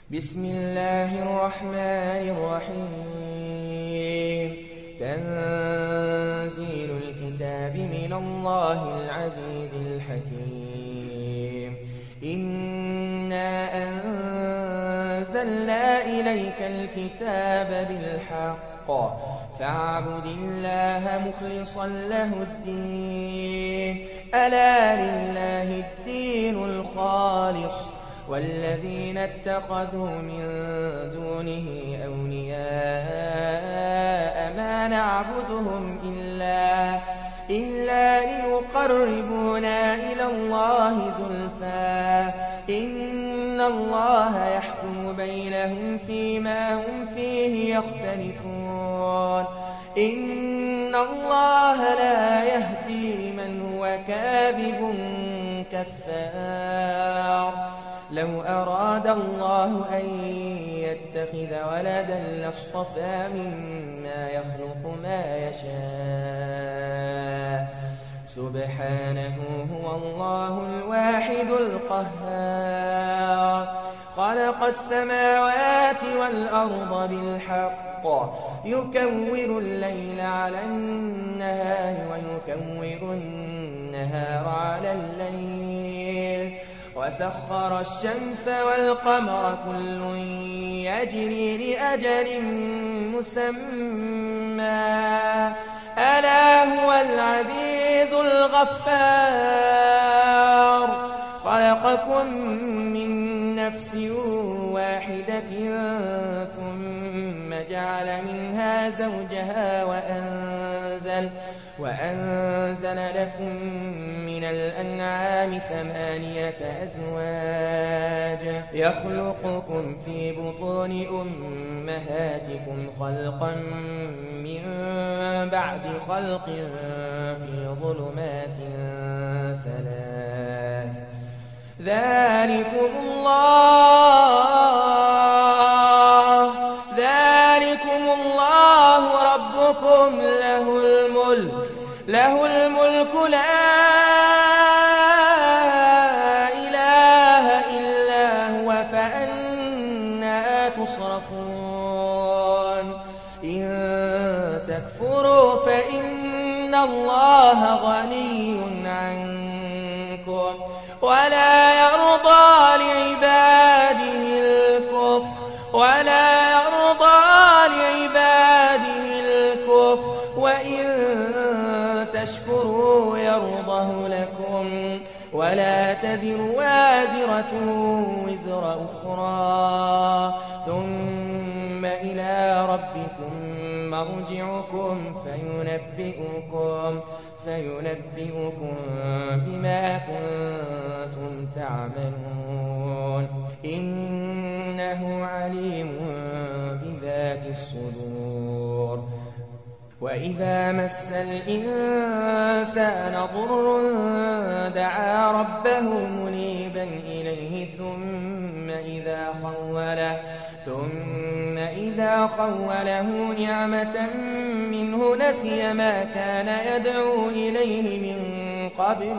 بسم الله الرحمن الرحيم تنزيل الكتاب من الله العزيز الحكيم إنا أنزلنا إليك الكتاب بالحق فاعبد الله مخلصا له الدين ألا لله الدين الخالص والذين اتخذوا من دونه أولياء ما نعبدهم إلا ليقربونا إلى الله زلفى إن الله يحكم بينهم فيما هم فيه يختلفون إن الله لا يهدي من هو كاذب كفار لو أراد الله أن يتخذ ولدا لاصطفى مما يخلق ما يشاء سبحانه هو الله الواحد القهار خلق السماوات والأرض بالحق يكور الليل على النهار ويكور النهار على الليل وسخر الشمس والقمر كل يجري لأجل مسمى ألا هو العزيز الغفار خلقكم من نفس واحدة ثم جعل منها زوجها وأنزل لكم من الأنعام 8 أزواج يخلقكم في بطون أمهاتكم خلقا من بعد خلق في ظلمات 3 ذلكم الله ربكم له الملك لا إله إلا هو فأنى تصرفون إن تكفروا فإن الله غني عنكم ولا يرضى لعباده الكفر وإن تشكروا يرضه لكم ولا تزر وازرة وزر أخرى ثم إلى ربكم مرجعكم فينبئكم بما كنتم تعملون إنه عليم بذات الصدور وإذا مس الإنسان ضر دعا ربه منيبا إليه ثم إذا خوله نعمة منه نسي ما كان يدعو إليه من قبل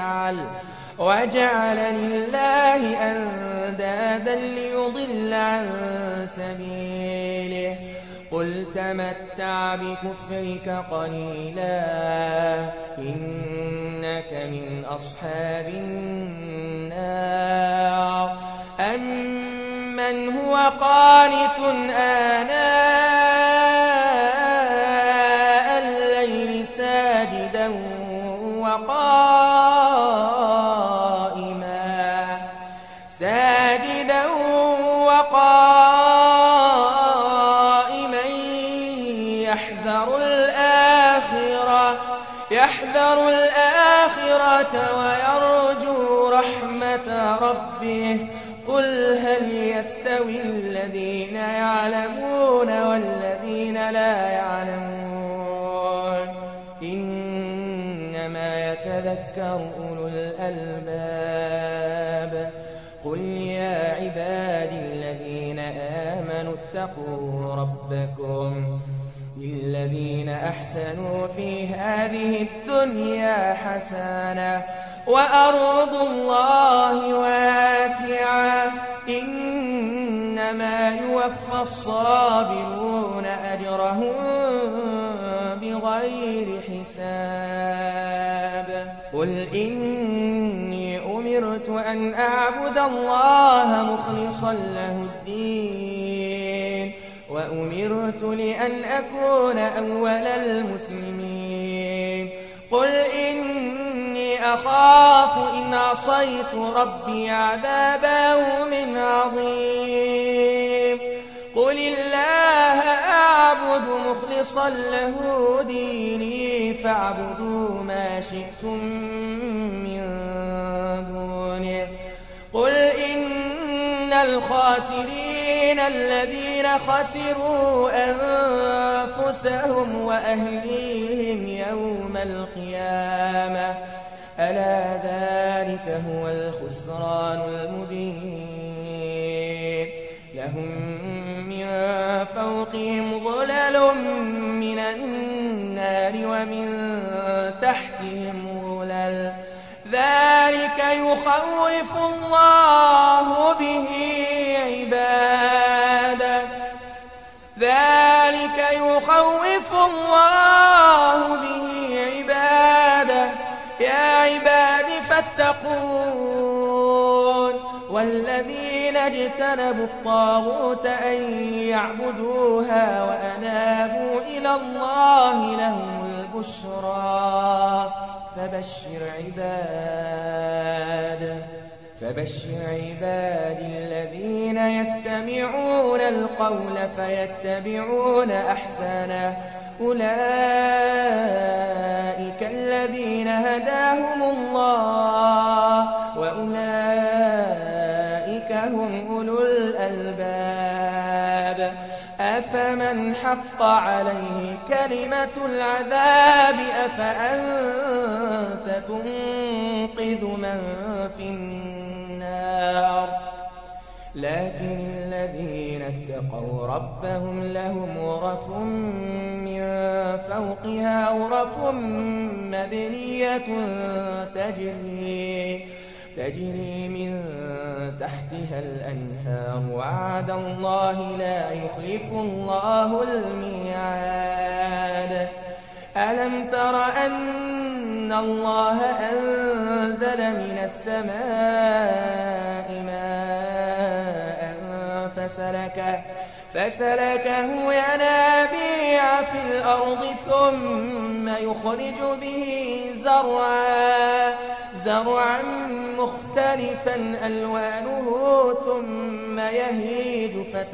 وجعل لله أندادا ليضل عن سبيله قل تمتع بكفرك قليلا إنك من أصحاب النار أمن هو قانت آناء الليل ساجدا وقائما يحذر الآخرة ويرجو رحمة ربه قل هل يستوي الذين يعلمون والذين لا يعلمون إنما يتذكر أولو الألباب قل يا عبادي الذين آمنوا اتقوا ربكم للذين أحسنوا في هذه الدنيا حسنة وأرض الله واسعة إنما يوفى الصابرون أجرهم بغير حساب قل إني أمرت أن أعبد الله مخلصا له الدين وأمرت لأن أكون أول المسلمين قل إني أخاف إن عصيت ربي عذاب يوم عظيم قل الله أعبد مخلصا له ديني فاعبدوا ما شئتم من دونه قل إن الخاسرين الذين خسروا أنفسهم وأهليهم يوم القيامة ألا ذلك هو الخسران المبين لهم من فوقهم ظلل من النار ومن تحتهم ظلل ذلك يخوف الله به عباده يا عباد فاتقون والذين اجتنبوا الطاغوت أن يعبدوها وأنابوا إلى الله لهم البشرى فبشر عباد الذين يستمعون القول فيتبعون أحسنه أولئك الذين هداهم الله وأولئك هم أولو الألباب أفمن حق عليه كلمة العذاب أفأنت تنقذ من في النار لكن الذين اتقوا ربهم لهم غرف من فوقها غرف مبنية تجري من تحتها الأنهار وعد الله لا يخلف الله الميعاد ألم تر أن الله أنزل من السماء ماء فسلكه ينابيع في الأرض ثم يخرج به زرعا مختلفا ألوانه ثم يهيج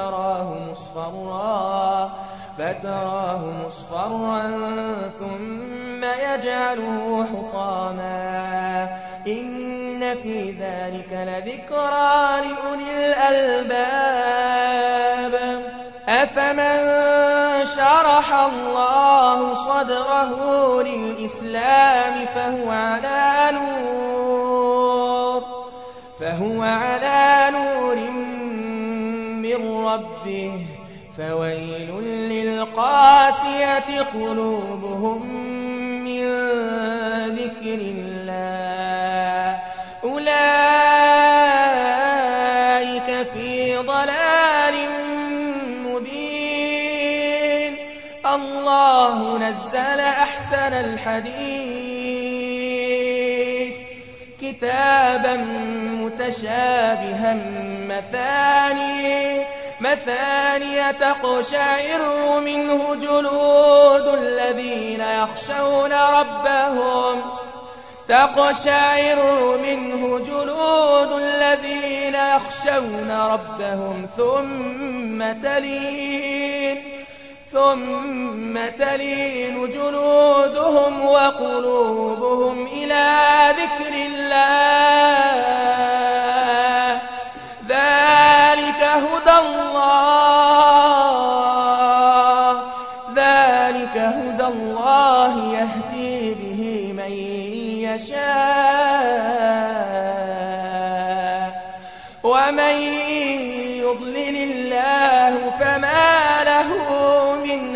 فتراه مصفرا ثم يجعله حطاما إن في ذلك لذكرى لأولي الألباب أفمن شرح الله صدره للإسلام فهو على نور من ربه فويل للقاسية قلوبهم من ذكر الله أولئك في ضلال مبين الله نزل أحسن الحديث كتابا متشابها مثانية تقشعر منه جلود الذين يخشون ربهم ثم تلين جلودهم وقلوبهم إلى ذكر الله ذلك هدى الله يهدي به من يشاء ومن يضلل الله فما له من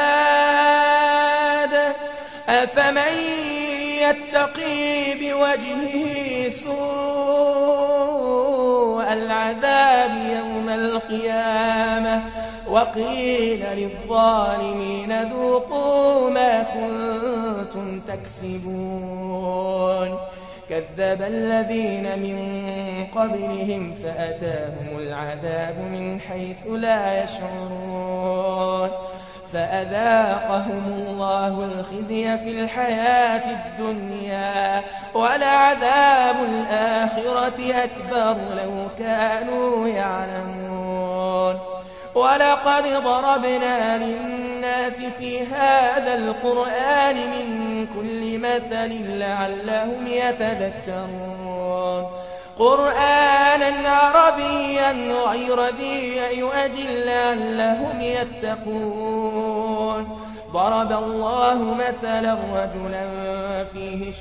هاد أفمن يتقي بوجهه سوء العذاب يوم القيامة القيامة وقيل للظالمين ذوقوا ما كنتم تكسبون كذب الذين من قبلهم فأتاهم العذاب من حيث لا يشعرون فأذاقهم الله الخزي في الحياة الدنيا ولعذاب الآخرة أكبر لو كانوا يعلمون ولقد ضربنا للناس في هذا القرآن من كل مثل لعلهم يتذكرون قرآنا عربيا غير ذي عوج لعلهم يتقون ضرب الله مثلا رجلا فيه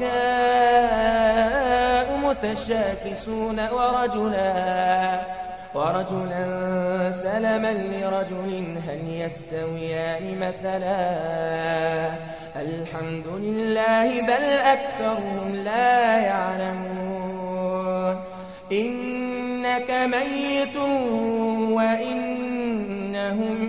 شركاء متشاكسون ورجلا سلما لرجل هل يستويان مثلا الحمد لله بل أكثرهم لا يعلمون إنك ميت وإنهم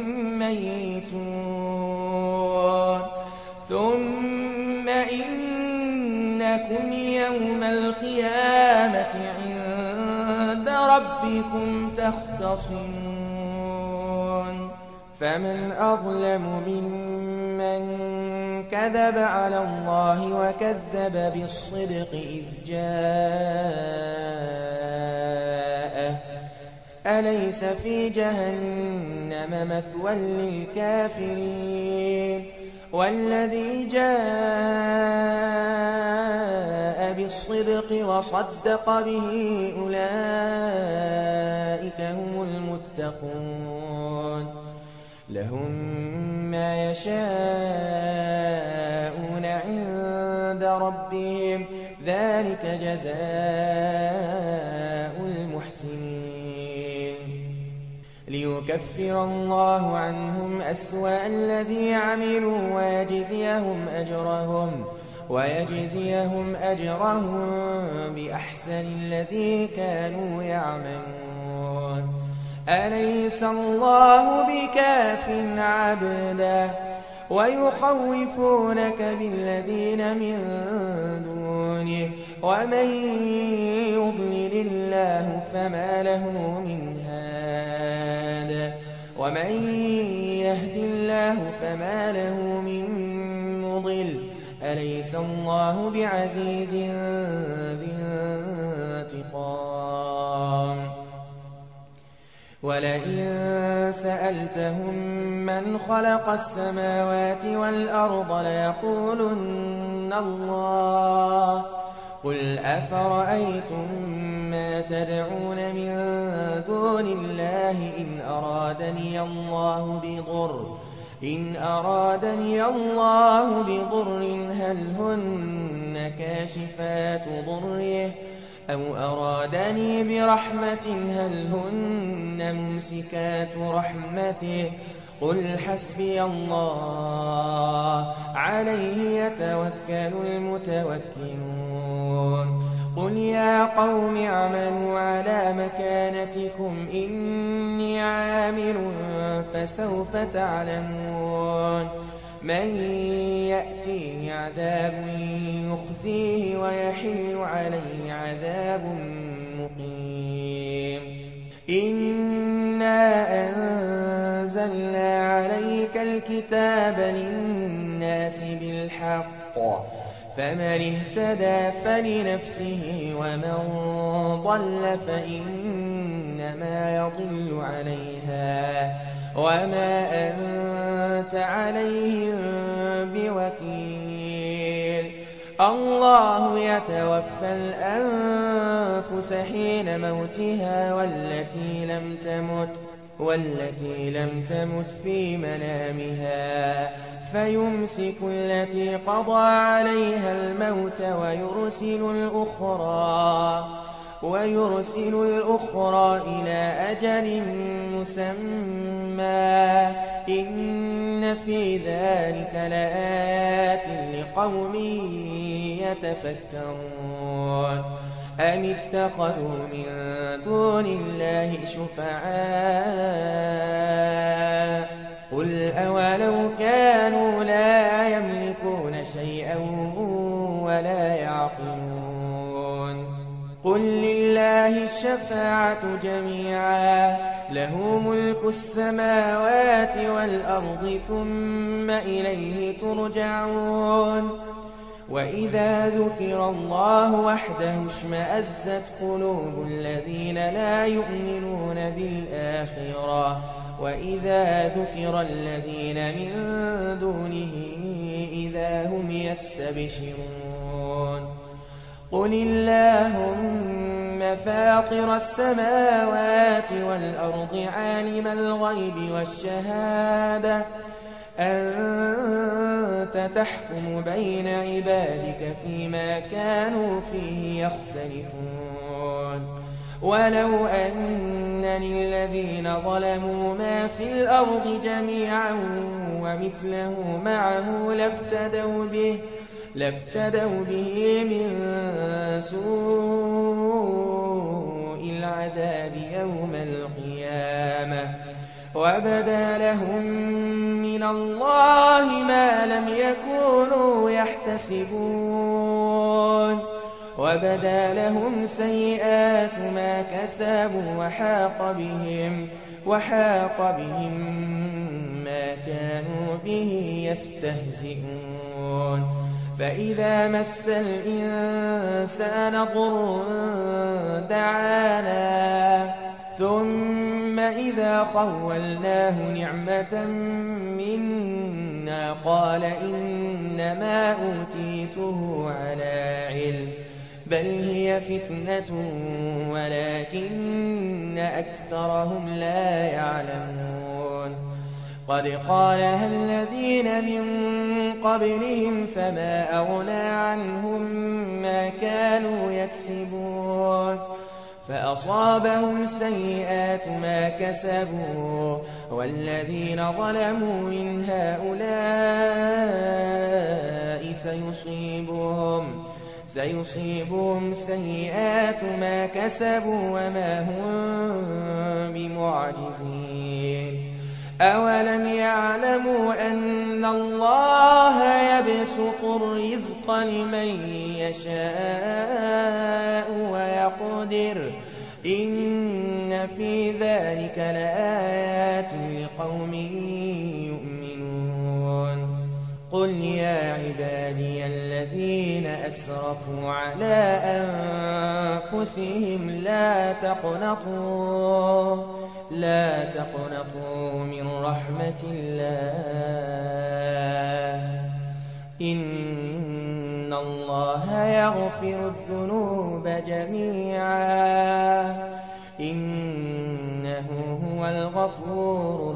ميتون ثم إنكم يوم القيامة عند ربكم تختصمون فمن أظلم ممن كذب على الله وكذب بالصدق إذ جاءه أليس في جهنم مثوى للكافرين والذي جاء بالصدق وصدق به أولئك هم المتقون لهم ما يشاءون عند ربهم ذلك جزاء المحسنين ليكفر الله عنهم أسوأ الذي عملوا ويجزيهم أجرهم بأحسن الذي كانوا يعملون أليس الله بكاف عبدا ويخوفونك بالذين من دونه ومن يضلل الله فما له من هاد ومن يهد الله فما له من مضل أليس الله بعزيز ذي انتقام ولئن سألتهم من خلق السماوات والأرض ليقولن الله قل أفرأيتم ما تدعون من دون الله إن أرادني الله بضر هل هن كاشفات ضره أو أرادني برحمة هل هن ممسكات رحمته قل حسبي الله عليه يتوكل المتوكلون قل يا قوم اعملوا على مكانتكم إني عامل فسوف تعلمون من يأتيه عذاب يخزيه ويحل عليه عذاب مقيم إنا أنزلنا عليك الكتاب للناس بالحق فمن اهتدى فلنفسه ومن ضل فإنما يضل عليها وما أنت عليهم بوكيل الله يتوفى الأنفس حين موتها والتي لم تمت في منامها فيمسك التي قضى عليها الموت ويرسل الأخرى إلى أجل مسمى إن في ذلك لآيات لقوم يتفكرون أم اتخذوا من دون الله شفعاء قل أولو كانوا لا يملكون شيئا ولا يعقلون قل لله الشفاعة جميعا له ملك السماوات والأرض ثم إليه ترجعون وإذا ذكر الله وحده اشمأزت قلوب الذين لا يؤمنون بالآخرة وإذا ذكر الذين من دونه إذا هم يستبشرون قل اللهم فاطر السماوات والأرض عالم الغيب والشهادة أنت تحكم بين عبادك فيما كانوا فيه يختلفون ولو أن للذين ظلموا ما في الأرض جميعا ومثله معه لافتدوا به من سوء العذاب يوم القيامة وبدا لهم من الله ما لم يكونوا يحتسبون وبدا لهم سيئات ما كسبوا وحاق بهم ما كانوا به يستهزئون فإذا مس الإنسان ضر دعانا ثم إذا خولناه نعمة منا قال إنما أوتيته على علم بل هي فتنة ولكن أكثرهم لا يعلمون قد قالها الذين من قبلهم فما أغنى عنهم ما كانوا يكسبون فأصابهم سيئات ما كسبوا والذين ظلموا من هؤلاء سيصيبهم سيئات ما كسبوا وما هم بمعجزين أولم يعلموا أن الله يبسط الرزق لمن يشاء ويقدر إن في ذلك لآيات لقوم يؤمنون قل يا عبادي الذين أسرفوا على أنفسهم لا تقنطوا من رحمة الله إن الله يغفر الذنوب جميعا إنه هو الغفور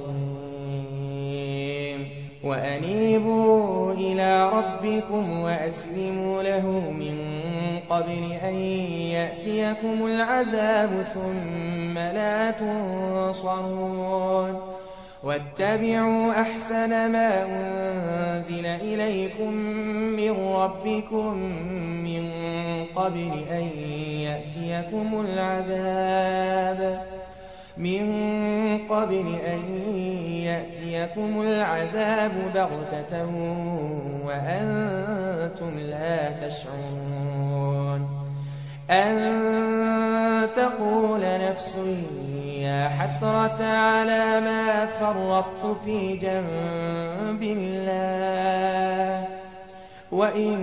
الرحيم وأنيبوا إلى ربكم وأسلموا له من قبل أن يأتيكم العذاب ثم لا تنصرون واتبعوا أحسن ما أنزل إليكم من ربكم من قبل أن يأتيكم العذاب بغتة وأنتم لا تشعرون أن تقول نفس يا حسرة على ما فرطت في جنب الله وإن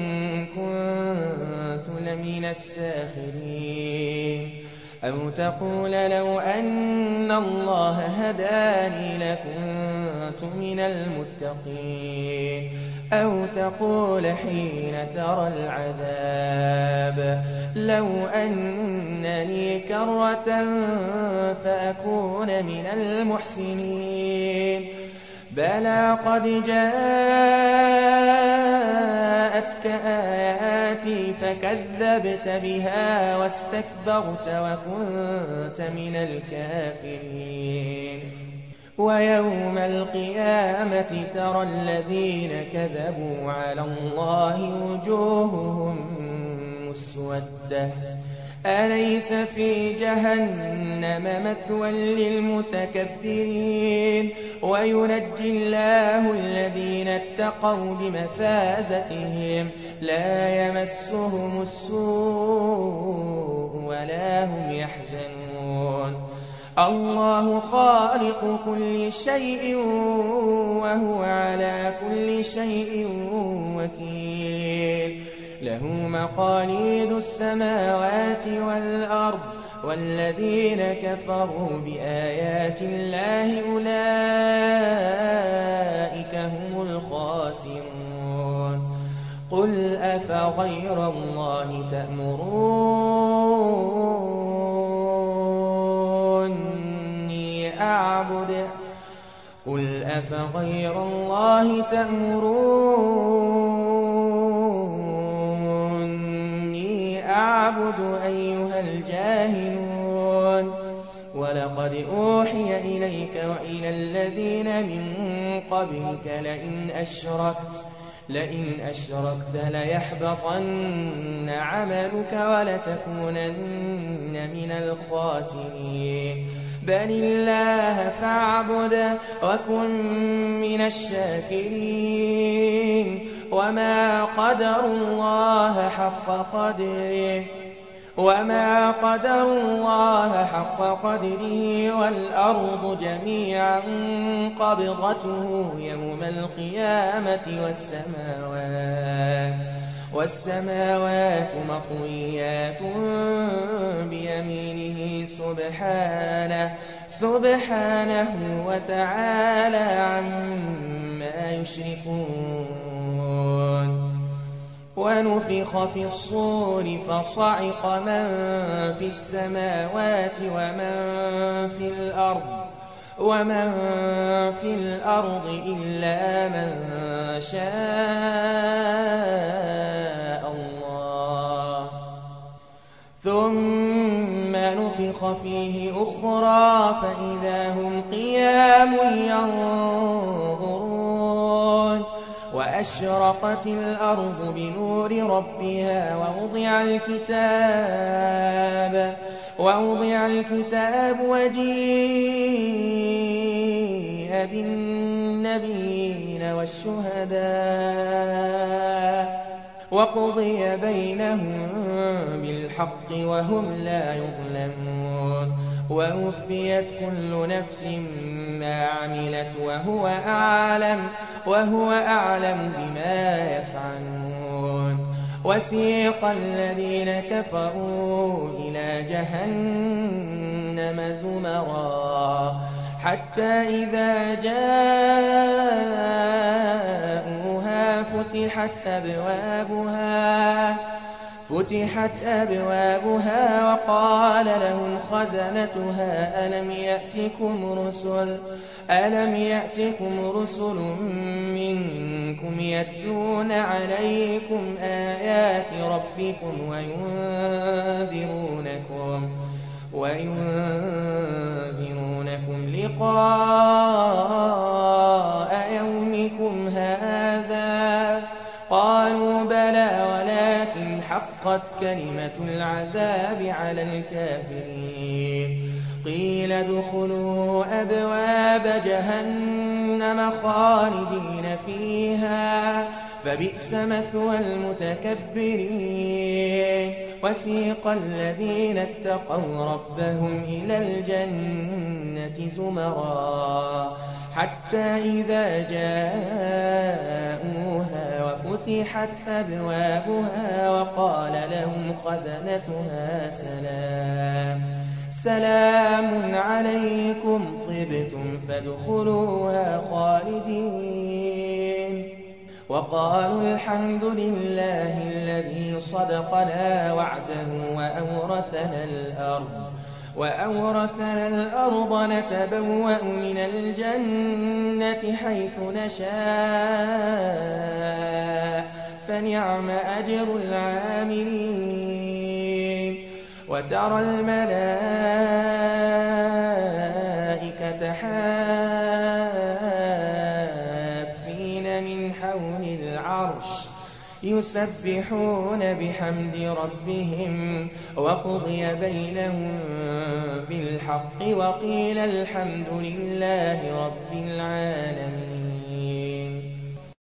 كنت لمن الساخرين أو تقول لو أن الله هداني لكنت من المتقين أو تقول حين ترى العذاب لو أن لي كرة فأكون من المحسنين بلى قد جاءتك آياتي فكذبت بها واستكبرت وكنت من الكافرين ويوم القيامة ترى الذين كذبوا على الله وجوههم الْمُسْوَدَّةِ أَلَيْسَ فِي جَهَنَّمَ مَثْوًى لِّلْمُتَكَبِّرِينَ وَيُنَجِّي اللَّهُ الَّذِينَ اتَّقَوْا بِمَفَازَتِهِمْ لَا يَمَسُّهُمُ السُّوءُ وَلَا هُمْ يَحْزَنُونَ الله خالق كل شيء وهو على كل شيء وكيل له مقاليد السماوات والأرض والذين كفروا بآيات الله أولئك هم الخاسرون قل أفغير الله تأمروني أعبد أيها الجاهلون ولقد أوحي إليك وإلى الذين من قبلك لئن أشركت ليحبطن عملك ولتكونن من الخاسرين بل الله فاعبد وكن من الشاكرين وما قدروا الله حق قدره والأرض جميعا قبضته يوم القيامة والسماوات مطويات بيمينه سبحانه وتعالى عما يشركون ونفخ في الصور فصعق من في السماوات ومن في الأرض إلا من شاء الله ثم نفخ فيه أخرى فإذا هم قيام ينظرون وأشرقت الأرض بنور ربها ووضع الكتاب وجيء بالنبيين والشهداء وقضي بينهم بالحق وهم لا يظلمون ووفيت كل نفس ما عملت وهو أعلم بما يفعلون وسيق الذين كفروا إلى جهنم زمرا حتى إذا جاءوها فتحت أبوابها وقال لهم خزنتها ألم يأتكم رسل منكم يتلون عليكم آيات ربكم وينذرونكم لقاء يومكم هذا قالوا بلى ولكن حقت كلمة العذاب على الكافرين قيل ادخلوا أبواب جهنم خالدين فيها فبئس مثوى المتكبرين وسيق الذين اتقوا ربهم إلى الجنة زمرا حتى إذا جاءوها وفتحت أبوابها وقال لهم خزنتها سلام عليكم طبتم فادخلوها خالدين وقالوا الحمد لله الذي صدقنا وعده وأورثنا الأرض نتبوأ من الجنة حيث نشاء فنعم أجر العاملين وترى الملائكة حافين من حول العرش يسبحون بحمد ربهم وقضي بينهم بالحق وقيل الحمد لله رب العالمين.